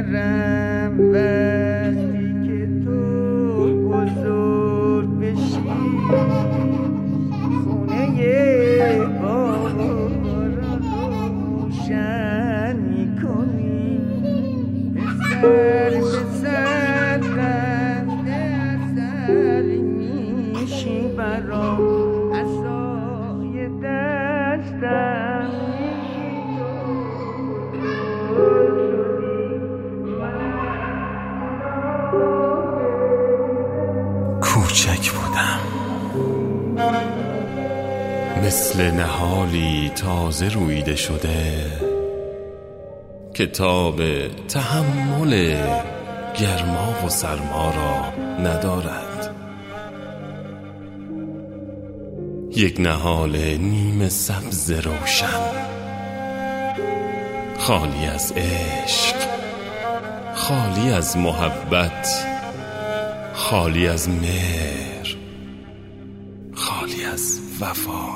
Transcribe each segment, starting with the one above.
پدرم وقتی که تو بزرگ بشی خونه بابا را روشن میکنی پسر قنده اثر میشی برام عصای دستم کوچک بودم، مثل نهالی تازه رویده شده کتاب تحمل گرما و سرما را ندارد. یک نهال نیمه سبز روشن، خالی از عشق، خالی از محبت، خالی از مهر، خالی از وفا.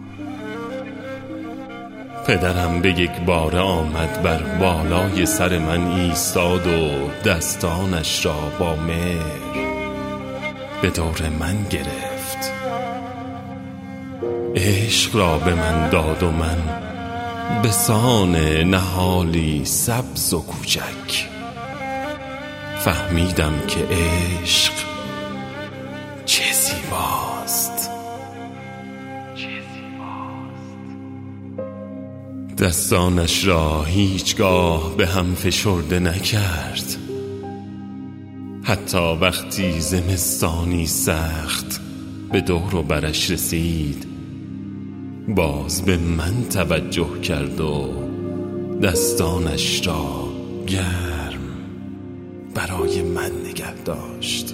پدرم به یک بار آمد بر بالای سر من ایستاد و دستانش را با مهر به دور من گرفت. عشق را به من داد و من به سان نهالی سبز و کوچک فهمیدم که عشق چه زیباست. دستانش را هیچگاه به هم فشرده نکرد، حتی وقتی زمستانی سخت به دور و برش رسید باز به من توجه کرد و دستانش را گرم برای من نگه داشت.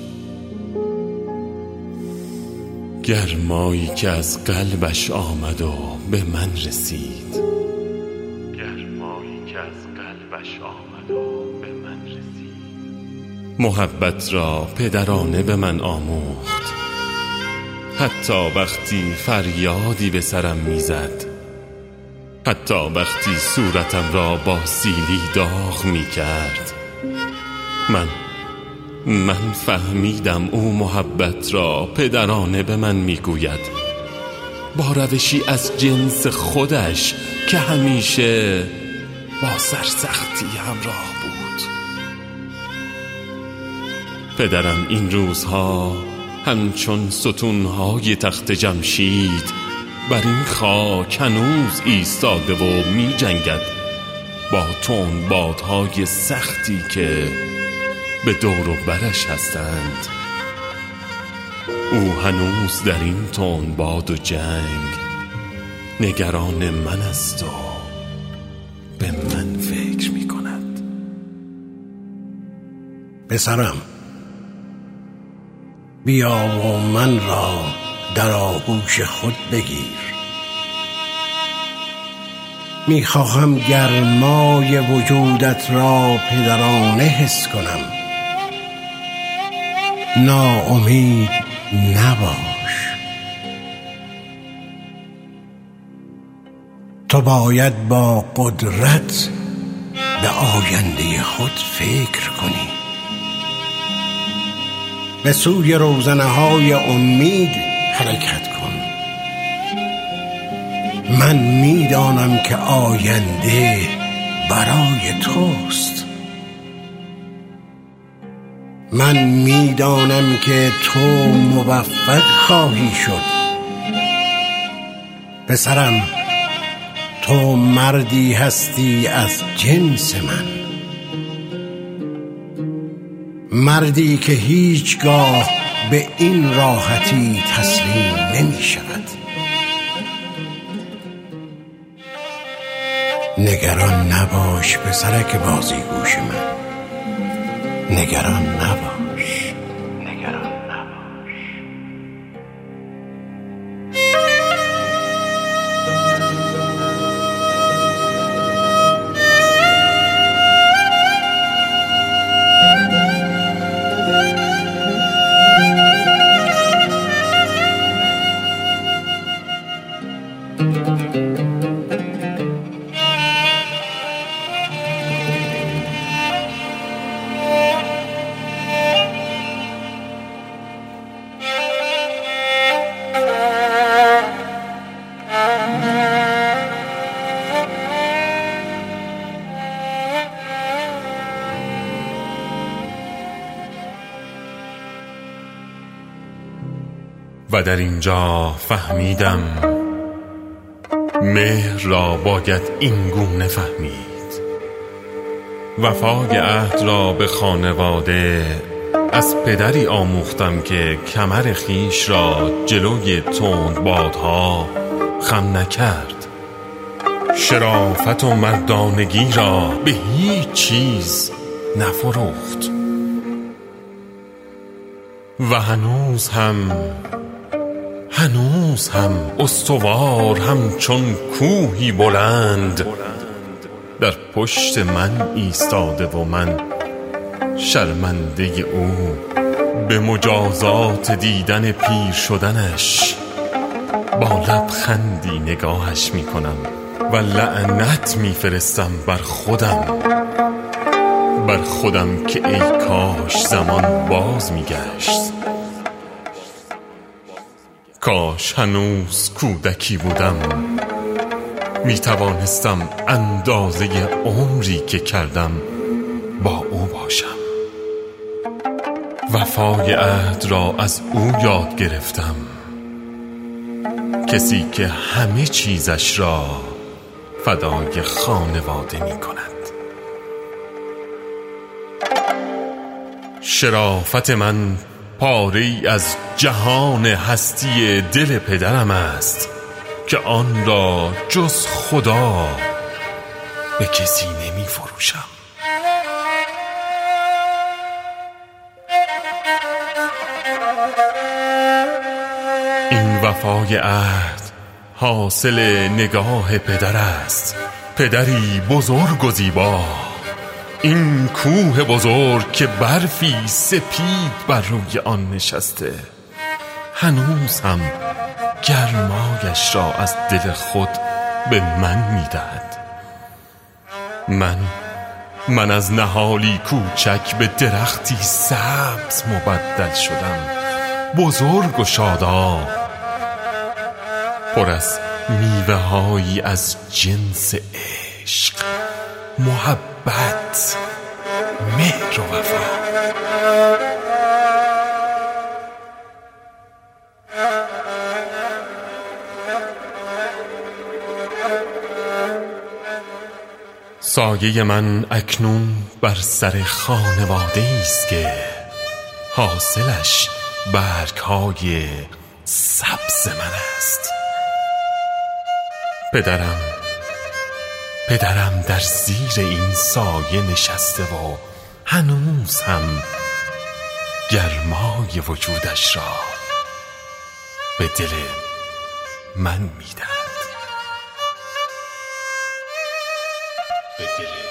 گرمایی که از قلبش آمد و به من رسید، گرمایی که از قلبش آمد و به من رسید. محبت را پدرانه به من آموخت، حتی وقتی فریادی به سرم میزد، حتی وقتی صورتم را با سیلی داغ میکرد. من فهمیدم او محبت را پدرانه به من میگوید، با روشی از جنس خودش که همیشه با سرسختی همراه بود. پدرم این روزها همچون ستونهای تخت جمشید بر این خاک هنوز ایستاده و می جنگد با تندبادهای سختی که به دور و برش هستند. او هنوز در این تندباد و جنگ نگران من است و به من فکر می کند. پسرم، بیا و من را در آغوش خود بگیر. میخواهم گرمای وجودت را پدرانه حس کنم. ناامید نباش، تو باید با قدرت به آینده خود فکر کنی. به سوی روزنه‌های امید حرکت کن. من میدانم که آینده برای توست. من میدانم که تو موفق خواهی شد. پسرم، تو مردی هستی از جنس من، مردی که هیچگاه به این راحتی تسلیم نمی شود. نگران نباش پسرک بازیگوش من، نگران نباش، نگران نباش. و در اینجا فهمیدم مهر را باید این گونه فهمید. وفای عهد را به خانواده از پدری آموختم که کمر خیش را جلوی تندبادها خم نکرد. شرافت و مردانگی را به هیچ چیز نفروخت و هنوز هم استوار همچون کوهی بلند در پشت من ایستاده و من شرمنده او به مجازات دیدن پیر شدنش با لبخندی نگاهش می کنم و لعنت می فرستم بر خودم که ای کاش زمان باز می گشت. کاش هنوز کودکی بودم، می توانستم اندازه عمری که کردم با او باشم. وفای عهد را از او یاد گرفتم، کسی که همه چیزش را فدای خانواده می کند. شرافت من پاره‌ای از جهان هستی دل پدرم است که آن را جز خدا به کسی نمی فروشم. این وفای عهد حاصل نگاه پدر است، پدری بزرگ و زیبا. این کوه بزرگ که برفی سپید بر روی آن نشسته هنوز هم گرمایش را از دل خود به من می‌دهد. من از نهالی کوچک به درختی سبز مبدل شدم، بزرگ و شاداب، پر از میوه‌هایی از جنس عشق، محبت، مهر و وفا. سایه من اکنون بر سر خانواده است که حاصلش برگ‌های سبز من است. پدرم در زیر این سایه نشسته و هنوز هم گرمای وجودش را به دل من می‌دهد.